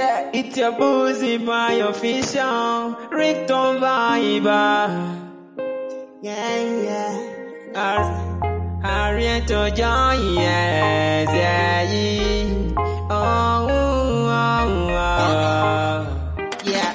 Yeah, it's your boozy by official Rickton Viber. Yeah. Harriet Joy, yes, yeah. Oh. Yeah.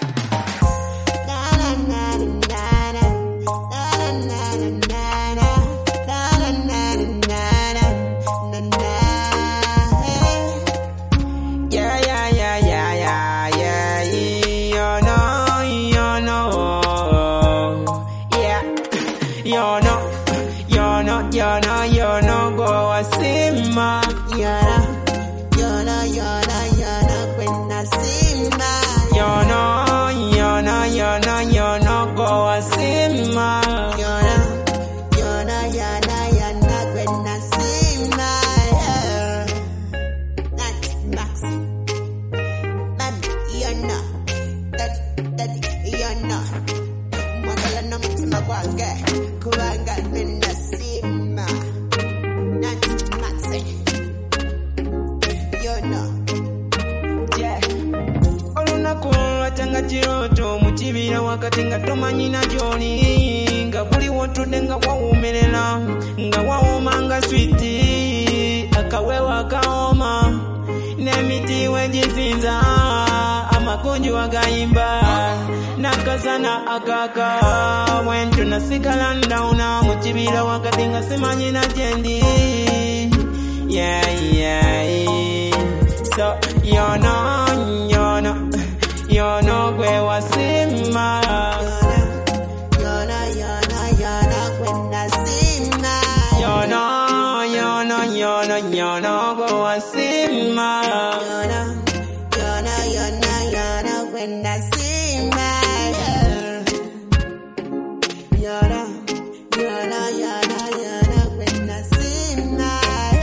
You know, go a simma. You know, when I simma. You know, go a simma. You know, when I simma. That's Max. Man, you know, that, you know. Magala no mtima kwake, kuanga when I simma. Chiroto muchibira wakati nga tomanyi na joni nga buli wotudde nga wawumerera nga wawoma nga switi akawewa kaoma n'emiti wegisinza amakonjo agayimba nakazana akaka bwentyo nasigala ndawuna muchibira wakati nga simanyi na jendi so you know where was simma. You know when I simma. You know where was simma. You know when I simma. You know when I simma.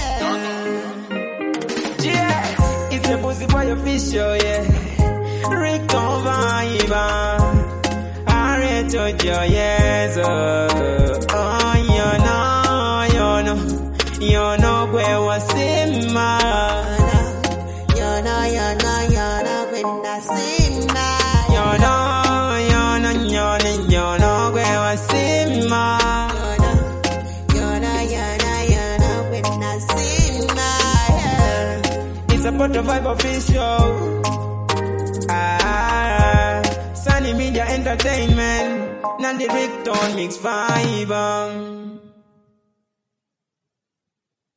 Yeah, it's a pussy boy official, yeah. Rickton Viber, Harriet Joy, yes. You know where was simma. You know when I simma. You know where was simma. You know when I simma. It's a Photo Vibe official. Sunny Media Entertainment, Nandi Rickton Mix Vibe.